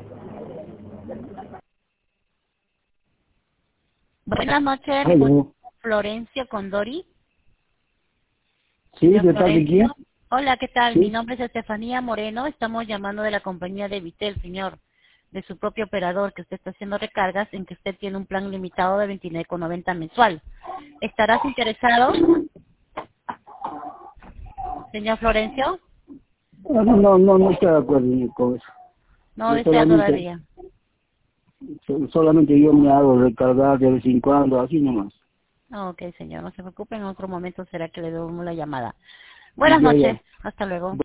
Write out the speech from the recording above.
Buenas noches, Aló. Florencio Condori. Sí, Señor ¿de parte de quién? Florencio. Hola, ¿qué tal? Mi Sí. nombre es Estefanía Moreno. Estamos llamando de la compañía de Vitel, señor, de su propio operador, que usted está haciendo recargas en que usted tiene un plan limitado de 29,90 mensual. ¿Estarás interesado, señor Florencio? No estoy de acuerdo con eso. No Yo desea todavía. solamente yo me hago recargar de vez en cuando, así nomás. Ok, señor, no se preocupe, en otro momento será que le demos la llamada. Buenas Ya, noches, ya. hasta luego.